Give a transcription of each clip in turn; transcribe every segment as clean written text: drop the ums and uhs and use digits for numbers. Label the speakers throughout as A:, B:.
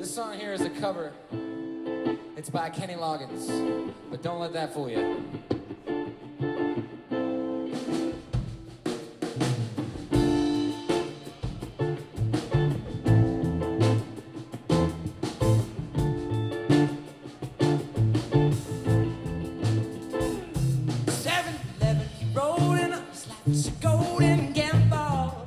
A: This song here is a cover. It's by Kenny Loggins, but don't let that fool you.
B: It's a golden gamble.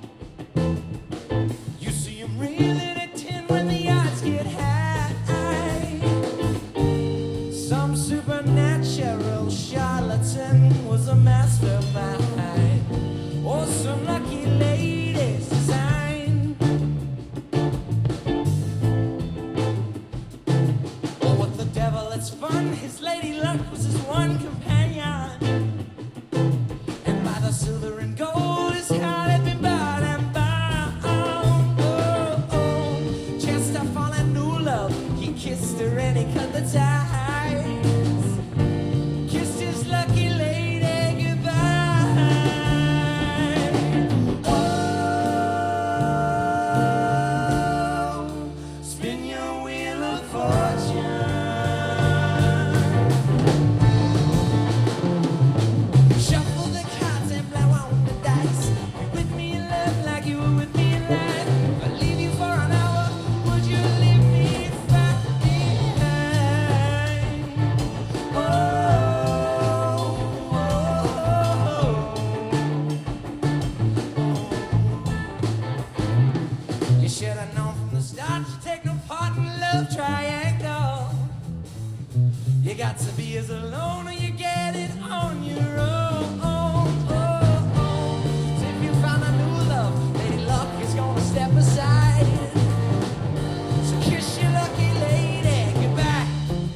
B: You see him reeling at 10 when the odds get high. Some supernatural charlatan was a mastermind, or some lucky lady's design. Oh, with the devil, it's fun. His lady luck was his one companion. Silver and gold is how they've been bought and bound. Oh, oh. Just a fallen new love. He kissed her and he cut the ties. Kissed his lucky lady goodbye. Oh, spin your wheel of fortune. You should have known from the start to take no part in love triangle. You got to be as alone or you get it on your own. So if you found a new love, Lady Luck is gonna step aside. So kiss your lucky lady goodbye.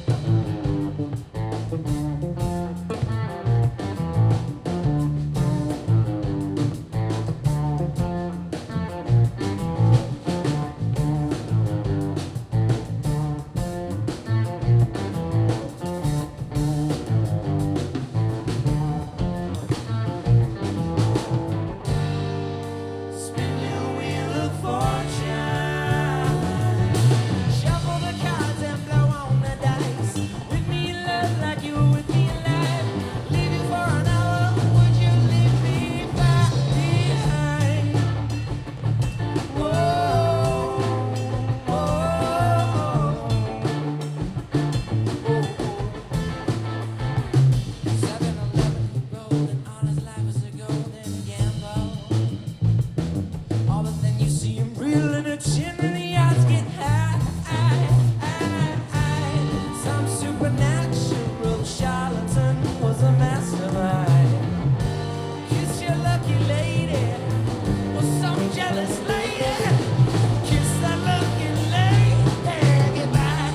B: Supernatural charlatan was a mastermind. Kiss your lucky lady, or some jealous lady. Kiss that lucky lady goodbye.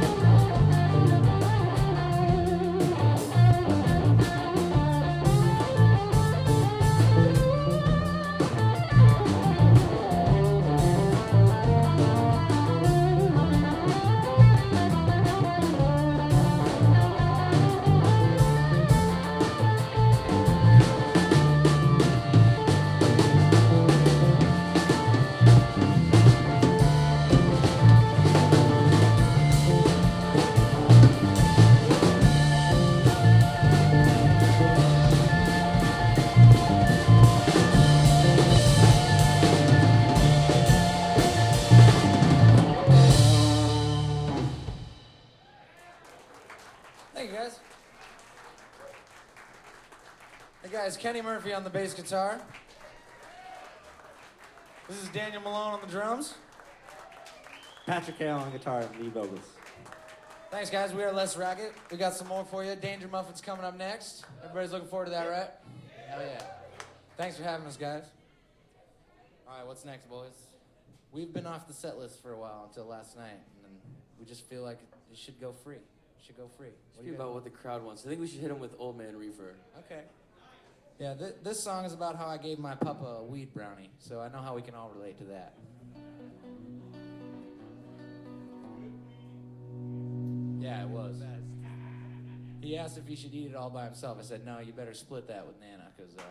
A: Thank you, guys. Hey, guys, Kenny Murphy on the bass guitar. This is Daniel Malone on the drums.
C: Patrick Hale on guitar and lead vocals.
A: Thanks, guys. We are Les Racket. We got some more for you. Danger Muffins coming up next. Everybody's looking forward to that, right? Hell yeah. Thanks for having us, guys. All right, what's next, boys? We've been off the set list for a while until last night, and we just feel like it should go free. It should go free.
D: What do you about what the crowd wants? I think we should hit him with Old Man Reefer.
A: Okay. Yeah, this song is about how I gave my papa a weed brownie, so I know how we can all relate to that. Yeah, it was. He asked if he should eat it all by himself. I said, no, you better split that with Nana, because